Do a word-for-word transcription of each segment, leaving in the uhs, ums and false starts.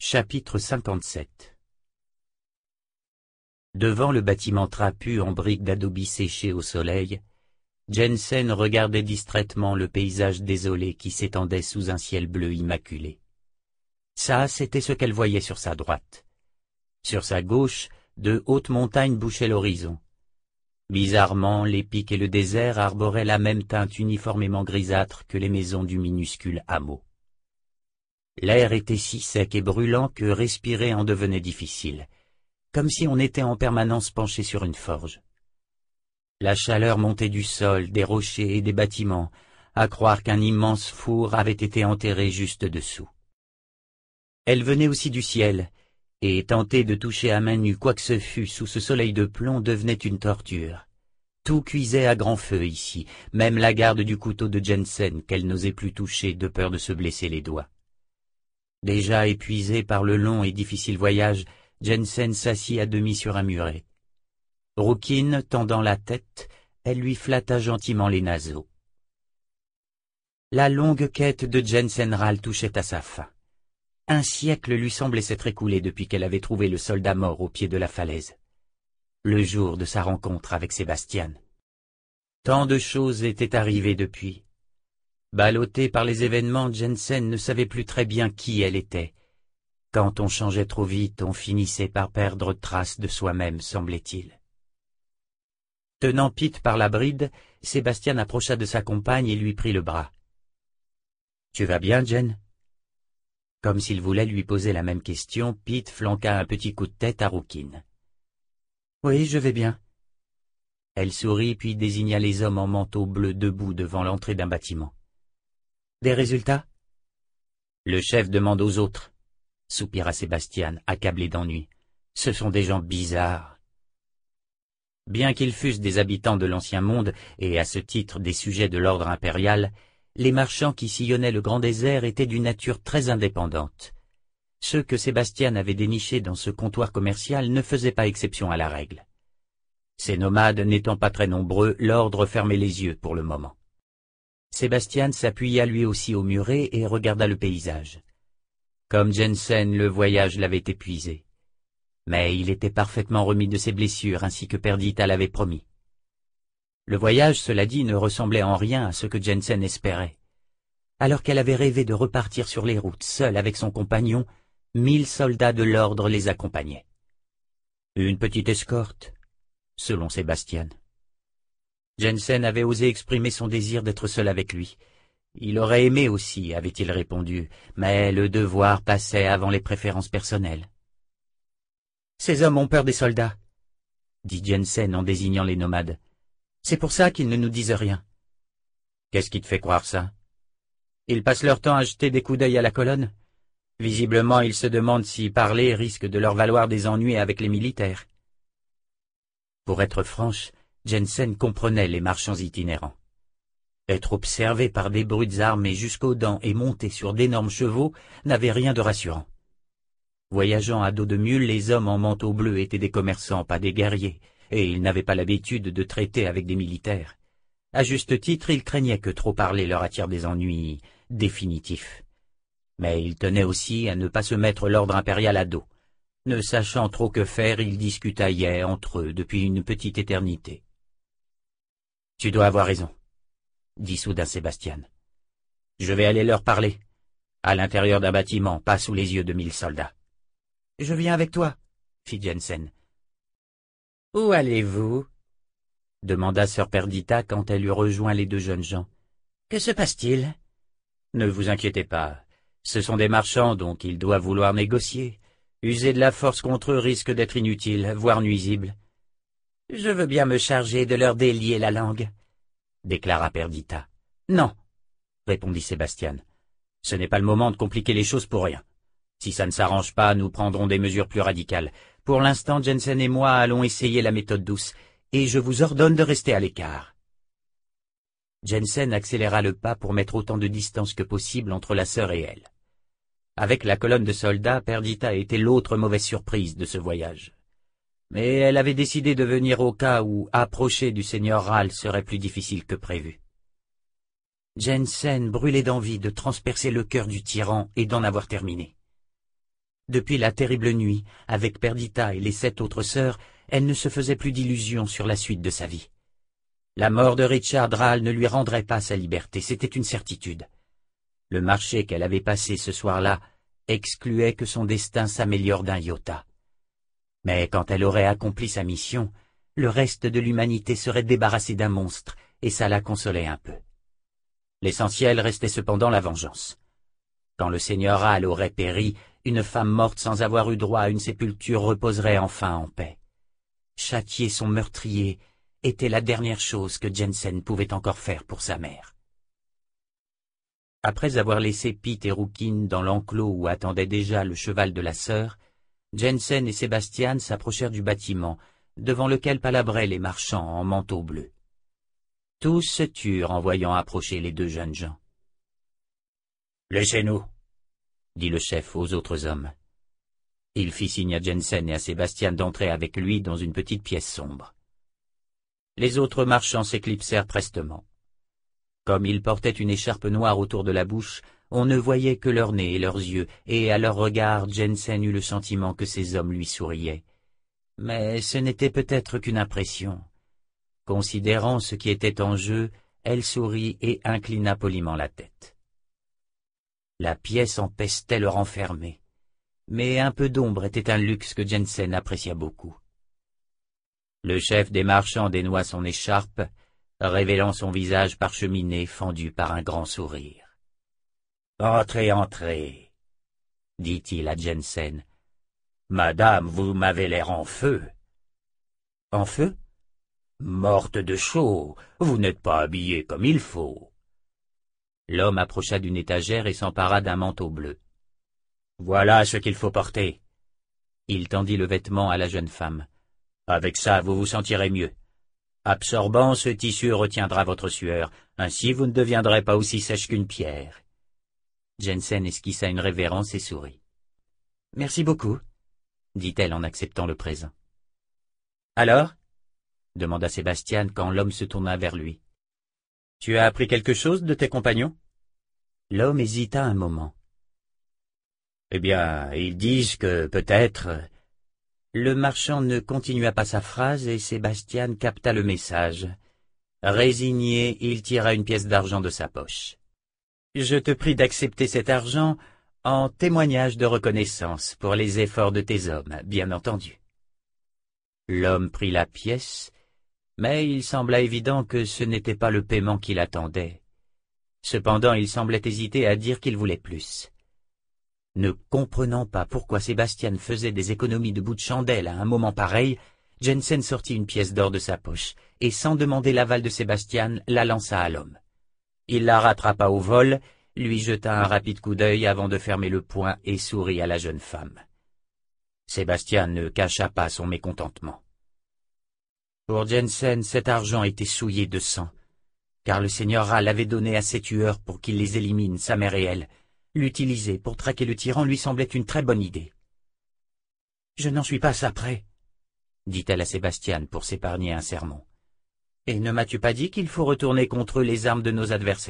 Chapitre cinquante-sept. Devant le bâtiment trapu en briques d'adobe séchées au soleil, Jensen regardait distraitement le paysage désolé qui s'étendait sous un ciel bleu immaculé. Ça, c'était ce qu'elle voyait sur sa droite. Sur sa gauche, de hautes montagnes bouchaient l'horizon. Bizarrement, les pics et le désert arboraient la même teinte uniformément grisâtre que les maisons du minuscule hameau. L'air était si sec et brûlant que respirer en devenait difficile, comme si on était en permanence penché sur une forge. La chaleur montait du sol, des rochers et des bâtiments, à croire qu'un immense four avait été enterré juste dessous. Elle venait aussi du ciel, et tenter de toucher à main nue quoi que ce fût sous ce soleil de plomb devenait une torture. Tout cuisait à grand feu ici, même la garde du couteau de Jensen qu'elle n'osait plus toucher de peur de se blesser les doigts. Déjà épuisée par le long et difficile voyage, Jensen s'assit à demi sur un muret. Rouquine tendant la tête, elle lui flatta gentiment les naseaux. La longue quête de Jensen Ral touchait à sa fin. Un siècle lui semblait s'être écoulé depuis qu'elle avait trouvé le soldat mort au pied de la falaise. Le jour de sa rencontre avec Sébastian. Tant de choses étaient arrivées depuis. Ballottée par les événements, Jensen ne savait plus très bien qui elle était. Quand on changeait trop vite, on finissait par perdre trace de soi-même, semblait-il. Tenant Pete par la bride, Sébastian approcha de sa compagne et lui prit le bras. « Tu vas bien, Jen ?» Comme s'il voulait lui poser la même question, Pete flanqua un petit coup de tête à Rouquine. « Oui, je vais bien. » Elle sourit puis désigna les hommes en manteau bleu debout devant l'entrée d'un bâtiment. « Des résultats ?» Le chef demande aux autres, soupira Sébastian, accablé d'ennui. « Ce sont des gens bizarres. » Bien qu'ils fussent des habitants de l'ancien monde et à ce titre des sujets de l'ordre impérial, les marchands qui sillonnaient le grand désert étaient d'une nature très indépendante. Ceux que Sébastian avait dénichés dans ce comptoir commercial ne faisaient pas exception à la règle. Ces nomades n'étant pas très nombreux, l'ordre fermait les yeux pour le moment. Sébastian s'appuya lui aussi au muret et regarda le paysage. Comme Jensen, le voyage l'avait épuisé. Mais il était parfaitement remis de ses blessures ainsi que Perdita l'avait promis. Le voyage, cela dit, ne ressemblait en rien à ce que Jensen espérait. Alors qu'elle avait rêvé de repartir sur les routes seule avec son compagnon, mille soldats de l'ordre les accompagnaient. Une petite escorte, selon Sébastian. Jensen avait osé exprimer son désir d'être seul avec lui. Il aurait aimé aussi, avait-il répondu, mais le devoir passait avant les préférences personnelles. « Ces hommes ont peur des soldats, » dit Jensen en désignant les nomades. « C'est pour ça qu'ils ne nous disent rien. »« Qu'est-ce qui te fait croire ça ? Ils passent leur temps à jeter des coups d'œil à la colonne. Visiblement, ils se demandent si parler risque de leur valoir des ennuis avec les militaires. » Pour être franche, Jensen comprenait les marchands itinérants. Être observé par des brutes armées jusqu'aux dents et montés sur d'énormes chevaux n'avait rien de rassurant. Voyageant à dos de mule, les hommes en manteau bleu étaient des commerçants, pas des guerriers, et ils n'avaient pas l'habitude de traiter avec des militaires. À juste titre, ils craignaient que trop parler leur attire des ennuis définitifs. Mais ils tenaient aussi à ne pas se mettre l'ordre impérial à dos. Ne sachant trop que faire, ils discutaillaient entre eux depuis une petite éternité. « Tu dois avoir raison, » dit soudain Sébastian. « Je vais aller leur parler, à l'intérieur d'un bâtiment, pas sous les yeux de mille soldats. »« Je viens avec toi, » fit Jensen. « Où allez-vous » demanda sœur Perdita quand elle eut rejoint les deux jeunes gens. « Que se passe-t-il » ? « Ne vous inquiétez pas, ce sont des marchands, donc ils doivent vouloir négocier. User de la force contre eux risque d'être inutile, voire nuisible. »« Je veux bien me charger de leur délier la langue, » déclara Perdita. « Non, » répondit Sébastian. « Ce n'est pas le moment de compliquer les choses pour rien. Si ça ne s'arrange pas, nous prendrons des mesures plus radicales. Pour l'instant, Jensen et moi allons essayer la méthode douce, et je vous ordonne de rester à l'écart. » Jensen accéléra le pas pour mettre autant de distance que possible entre la sœur et elle. Avec la colonne de soldats, Perdita était l'autre mauvaise surprise de ce voyage. Mais elle avait décidé de venir au cas où approcher du seigneur Ral serait plus difficile que prévu. Jensen brûlait d'envie de transpercer le cœur du tyran et d'en avoir terminé. Depuis la terrible nuit, avec Perdita et les sept autres sœurs, elle ne se faisait plus d'illusions sur la suite de sa vie. La mort de Richard Rale ne lui rendrait pas sa liberté, c'était une certitude. Le marché qu'elle avait passé ce soir-là excluait que son destin s'améliore d'un iota. Mais quand elle aurait accompli sa mission, le reste de l'humanité serait débarrassé d'un monstre, et ça la consolait un peu. L'essentiel restait cependant la vengeance. Quand le seigneur Rale aurait péri, une femme morte sans avoir eu droit à une sépulture reposerait enfin en paix. Châtier son meurtrier était la dernière chose que Jensen pouvait encore faire pour sa mère. Après avoir laissé Pete et Rookin dans l'enclos où attendait déjà le cheval de la sœur, Jensen et Sebastian s'approchèrent du bâtiment, devant lequel palabraient les marchands en manteau bleu. Tous se turent en voyant approcher les deux jeunes gens. « Laissez-nous » dit le chef aux autres hommes. Il fit signe à Jensen et à Sebastian d'entrer avec lui dans une petite pièce sombre. Les autres marchands s'éclipsèrent prestement. Comme ils portaient une écharpe noire autour de la bouche, on ne voyait que leur nez et leurs yeux, et à leur regard Jensen eut le sentiment que ces hommes lui souriaient. Mais ce n'était peut-être qu'une impression. Considérant ce qui était en jeu, elle sourit et inclina poliment la tête. La pièce empestait le renfermer, mais un peu d'ombre était un luxe que Jensen apprécia beaucoup. Le chef des marchands dénoua son écharpe, révélant son visage parcheminé fendu par un grand sourire. « Entrez, entrez, » dit-il à Jensen. « Madame, vous m'avez l'air en feu. »« En feu ?»« Morte de chaud, vous n'êtes pas habillée comme il faut. » L'homme approcha d'une étagère et s'empara d'un manteau bleu. « Voilà ce qu'il faut porter. » Il tendit le vêtement à la jeune femme. « Avec ça, vous vous sentirez mieux. Absorbant, ce tissu retiendra votre sueur, ainsi vous ne deviendrez pas aussi sèche qu'une pierre. » Jensen esquissa une révérence et sourit. « Merci beaucoup, » dit-elle en acceptant le présent. « Alors ?» demanda Sebastian quand l'homme se tourna vers lui. « Tu as appris quelque chose de tes compagnons ?» L'homme hésita un moment. « Eh bien, ils disent que, peut-être... » Le marchand ne continua pas sa phrase et Sebastian capta le message. Résigné, il tira une pièce d'argent de sa poche. « Je te prie d'accepter cet argent en témoignage de reconnaissance pour les efforts de tes hommes, bien entendu. » L'homme prit la pièce, mais il sembla évident que ce n'était pas le paiement qu'il attendait. Cependant, il semblait hésiter à dire qu'il voulait plus. Ne comprenant pas pourquoi Sebastian faisait des économies de bout de chandelle à un moment pareil, Jensen sortit une pièce d'or de sa poche, et sans demander l'aval de Sebastian, la lança à l'homme. Il la rattrapa au vol, lui jeta un rapide coup d'œil avant de fermer le poing et sourit à la jeune femme. Sebastian ne cacha pas son mécontentement. Pour Jensen, cet argent était souillé de sang, car le seigneur Rale avait donné à ses tueurs pour qu'il les élimine, sa mère et elle. L'utiliser pour traquer le tyran lui semblait une très bonne idée. « Je n'en suis pas ça près, » dit-elle à Sebastian pour s'épargner un sermon. « Et ne m'as-tu pas dit qu'il faut retourner contre eux les armes de nos adversaires ?»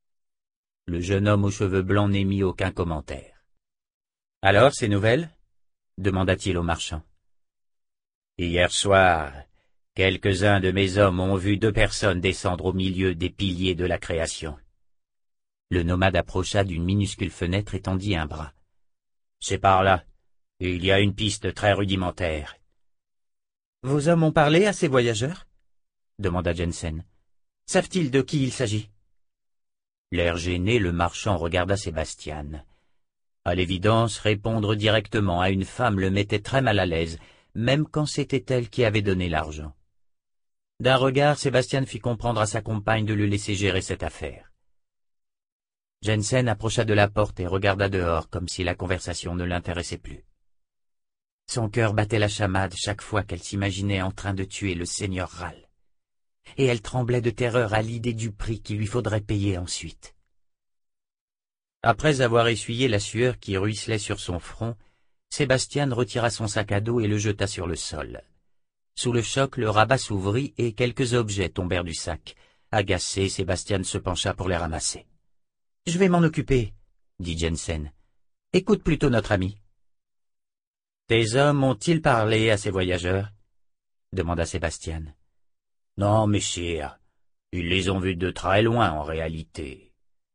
Le jeune homme aux cheveux blancs n'émit aucun commentaire. « Alors, ces nouvelles ?» demanda-t-il au marchand. « Hier soir, quelques-uns de mes hommes ont vu deux personnes descendre au milieu des piliers de la création. » Le nomade approcha d'une minuscule fenêtre et tendit un bras. « C'est par là. Il y a une piste très rudimentaire. »« Vos hommes ont parlé à ces voyageurs ?» demanda Jensen. « Savent-ils de qui il s'agit ?» L'air gêné, le marchand regarda Sebastian. À l'évidence, répondre directement à une femme le mettait très mal à l'aise, même quand c'était elle qui avait donné l'argent. D'un regard, Sebastian fit comprendre à sa compagne de le laisser gérer cette affaire. Jensen approcha de la porte et regarda dehors comme si la conversation ne l'intéressait plus. Son cœur battait la chamade chaque fois qu'elle s'imaginait en train de tuer le seigneur Rale, et elle tremblait de terreur à l'idée du prix qu'il lui faudrait payer ensuite. Après avoir essuyé la sueur qui ruisselait sur son front, Sebastian retira son sac à dos et le jeta sur le sol. Sous le choc, le rabat s'ouvrit et quelques objets tombèrent du sac. Agacé, Sebastian se pencha pour les ramasser. « Je vais m'en occuper, » dit Jensen. « Écoute plutôt notre ami. Tes hommes ont-ils parlé à ces voyageurs? Demanda Sébastien. Non, messire, ils les ont vus de très loin en réalité.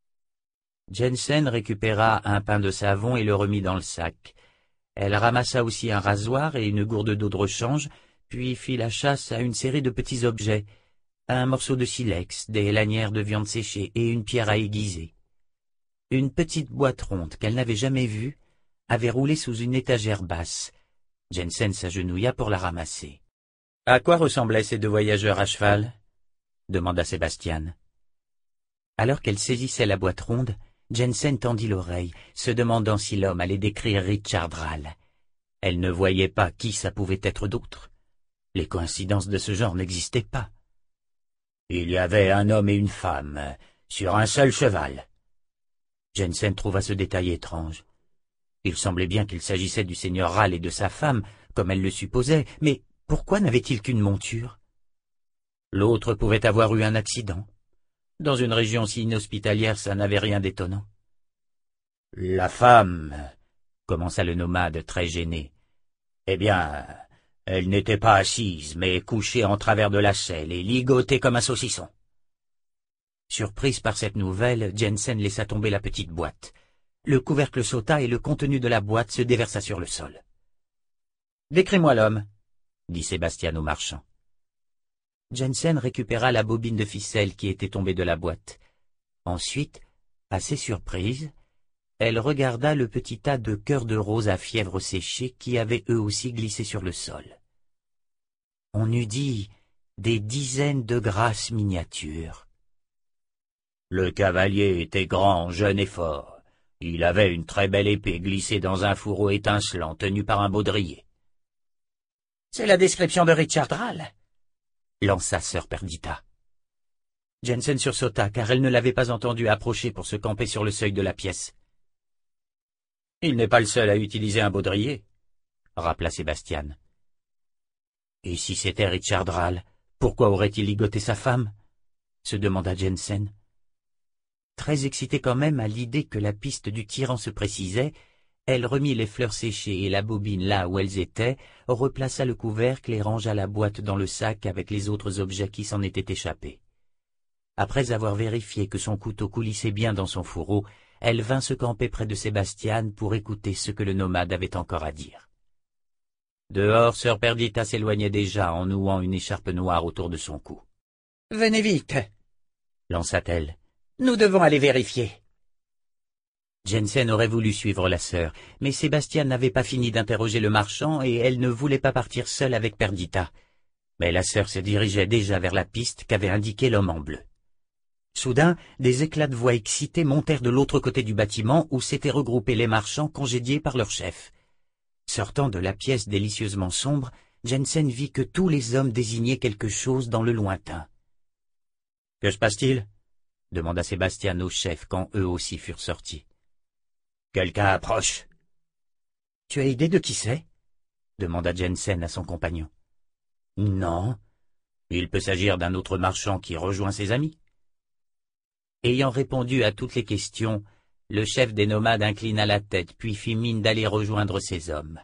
Jensen récupéra un pain de savon et le remit dans le sac. Elle ramassa aussi un rasoir et une gourde d'eau de rechange, puis fit la chasse à une série de petits objets, un morceau de silex, des lanières de viande séchée et une pierre à aiguiser. Une petite boîte ronde qu'elle n'avait jamais vue avait roulé sous une étagère basse. Jensen s'agenouilla pour la ramasser. « À quoi ressemblaient ces deux voyageurs à cheval ?» demanda Sébastien. Alors qu'elle saisissait la boîte ronde, Jensen tendit l'oreille, se demandant si l'homme allait décrire Richard Rale. Elle ne voyait pas qui ça pouvait être d'autre. Les coïncidences de ce genre n'existaient pas. Il y avait un homme et une femme, sur un seul cheval. Jensen trouva ce détail étrange. Il semblait bien qu'il s'agissait du seigneur Rale et de sa femme, comme elle le supposait, mais pourquoi n'avait-il qu'une monture? L'autre pouvait avoir eu un accident. Dans une région si inhospitalière, ça n'avait rien d'étonnant. « La femme, » commença le nomade très gêné, « eh bien, elle n'était pas assise, mais couchée en travers de la selle et ligotée comme un saucisson. » Surprise par cette nouvelle, Jensen laissa tomber la petite boîte. Le couvercle sauta et le contenu de la boîte se déversa sur le sol. « Décris-moi l'homme, » dit Sébastien au marchand. Jensen récupéra la bobine de ficelle qui était tombée de la boîte. Ensuite, assez surprise, elle regarda le petit tas de cœurs de rose à fièvre séchée qui avaient eux aussi glissé sur le sol. On eût dit des dizaines de grasses miniatures. Le cavalier était grand, jeune et fort. Il avait une très belle épée glissée dans un fourreau étincelant tenu par un baudrier. « C'est la description de Richard Rale !» lança sœur Perdita. Jensen sursauta car elle ne l'avait pas entendu approcher pour se camper sur le seuil de la pièce. « Il n'est pas le seul à utiliser un baudrier », rappela Sébastien. « Et si c'était Richard Rale, pourquoi aurait-il ligoté sa femme ?» se demanda Jensen. Très excitée quand même à l'idée que la piste du tyran se précisait, elle remit les fleurs séchées et la bobine là où elles étaient, replaça le couvercle et rangea la boîte dans le sac avec les autres objets qui s'en étaient échappés. Après avoir vérifié que son couteau coulissait bien dans son fourreau, elle vint se camper près de Sébastien pour écouter ce que le nomade avait encore à dire. Dehors, sœur Perdita s'éloignait déjà en nouant une écharpe noire autour de son cou. « Venez vite !» lança-t-elle. « Nous devons aller vérifier. » Jensen aurait voulu suivre la sœur, mais Sébastien n'avait pas fini d'interroger le marchand et elle ne voulait pas partir seule avec Perdita. Mais la sœur se dirigeait déjà vers la piste qu'avait indiquée l'homme en bleu. Soudain, des éclats de voix excités montèrent de l'autre côté du bâtiment où s'étaient regroupés les marchands congédiés par leur chef. Sortant de la pièce délicieusement sombre, Jensen vit que tous les hommes désignaient quelque chose dans le lointain. « Que se passe-t-il » demanda Sébastien au chef quand eux aussi furent sortis. « Quelqu'un approche. »« Tu as idée de qui c'est » demanda Jensen à son compagnon. « Non. Il peut s'agir d'un autre marchand qui rejoint ses amis. » Ayant répondu à toutes les questions, le chef des nomades inclina la tête puis fit mine d'aller rejoindre ses hommes.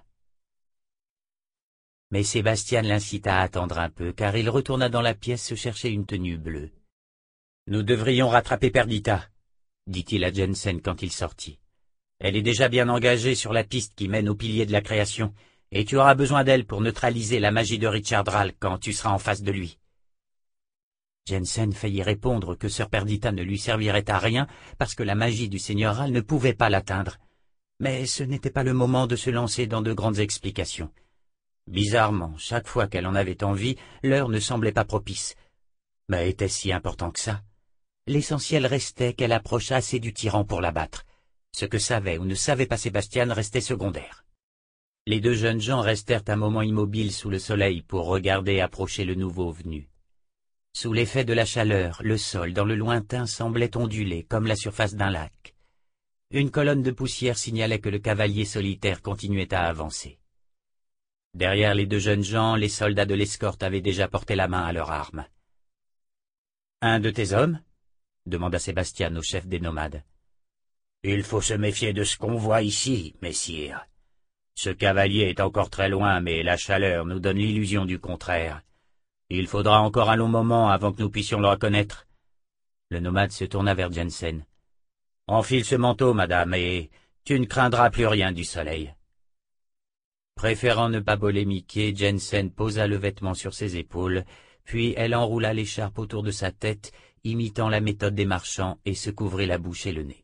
Mais Sébastien l'incita à attendre un peu, car il retourna dans la pièce se chercher une tenue bleue. « Nous devrions rattraper Perdita, » dit-il à Jensen quand il sortit. « Elle est déjà bien engagée sur la piste qui mène au pilier de la création, et tu auras besoin d'elle pour neutraliser la magie de Richard Rale quand tu seras en face de lui. » Jensen faillit répondre que sœur Perdita ne lui servirait à rien parce que la magie du seigneur Rale ne pouvait pas l'atteindre. Mais ce n'était pas le moment de se lancer dans de grandes explications. Bizarrement, chaque fois qu'elle en avait envie, l'heure ne semblait pas propice. Mais était-ce si important que ça? L'essentiel restait qu'elle approchât assez du tyran pour l'abattre. Ce que savait ou ne savait pas Sébastien restait secondaire. Les deux jeunes gens restèrent un moment immobiles sous le soleil pour regarder approcher le nouveau venu. Sous l'effet de la chaleur, le sol dans le lointain semblait onduler comme la surface d'un lac. Une colonne de poussière signalait que le cavalier solitaire continuait à avancer. Derrière les deux jeunes gens, les soldats de l'escorte avaient déjà porté la main à leurs armes. « Un de tes hommes » demanda Sébastien au chef des nomades. « Il faut se méfier de ce qu'on voit ici, messire. Ce cavalier est encore très loin, mais la chaleur nous donne l'illusion du contraire. Il faudra encore un long moment avant que nous puissions le reconnaître. » Le nomade se tourna vers Jensen. « Enfile ce manteau, madame, et tu ne craindras plus rien du soleil. » Préférant ne pas polémiquer, Jensen posa le vêtement sur ses épaules, puis elle enroula l'écharpe autour de sa tête, imitant la méthode des marchands, et se couvrit la bouche et le nez.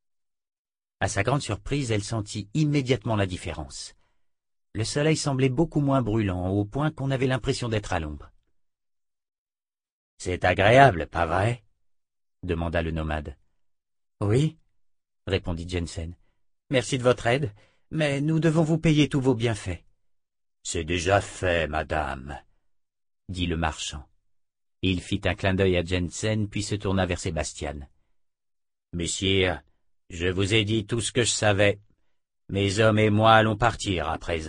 À sa grande surprise, elle sentit immédiatement la différence. Le soleil semblait beaucoup moins brûlant, au point qu'on avait l'impression d'être à l'ombre. « C'est agréable, pas vrai ?» demanda le nomade. « Oui, » répondit Jensen. « Merci de votre aide, mais nous devons vous payer tous vos bienfaits. »« C'est déjà fait, madame, » dit le marchand. Il fit un clin d'œil à Jensen, puis se tourna vers Sébastien. « Messire, je vous ai dit tout ce que je savais. Mes hommes et moi allons partir à présent. »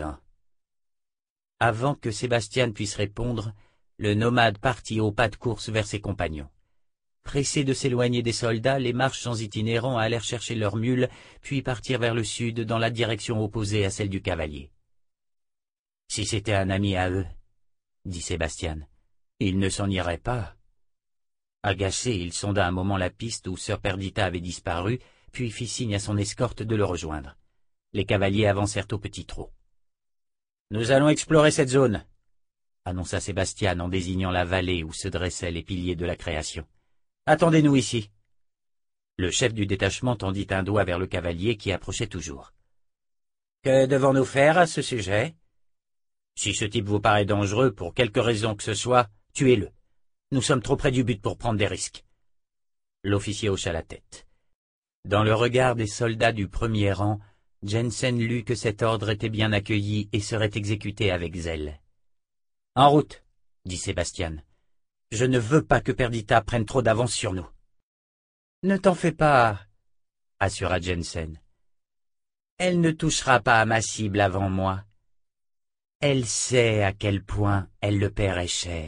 Avant que Sébastien puisse répondre, le nomade partit au pas de course vers ses compagnons. Pressés de s'éloigner des soldats, les marchands itinérants allèrent chercher leurs mules, puis partirent vers le sud dans la direction opposée à celle du cavalier. « Si c'était un ami à eux, » dit Sébastien, « il ne s'en irait pas. » Agacé, il sonda un moment la piste où sœur Perdita avait disparu, puis fit signe à son escorte de le rejoindre. Les cavaliers avancèrent au petit trot. « Nous allons explorer cette zone, » annonça Sébastien en désignant la vallée où se dressaient les piliers de la création. « Attendez-nous ici. » Le chef du détachement tendit un doigt vers le cavalier qui approchait toujours. « Que devons-nous faire à ce sujet ? » « Si ce type vous paraît dangereux, pour quelque raison que ce soit, tuez-le. Nous sommes trop près du but pour prendre des risques. » L'officier hocha la tête. Dans le regard des soldats du premier rang, Jensen lut que cet ordre était bien accueilli et serait exécuté avec zèle. « En route, » dit Sébastien. « Je ne veux pas que Perdita prenne trop d'avance sur nous. »« Ne t'en fais pas, » assura Jensen. « Elle ne touchera pas à ma cible avant moi. Elle sait à quel point elle le paierait cher. »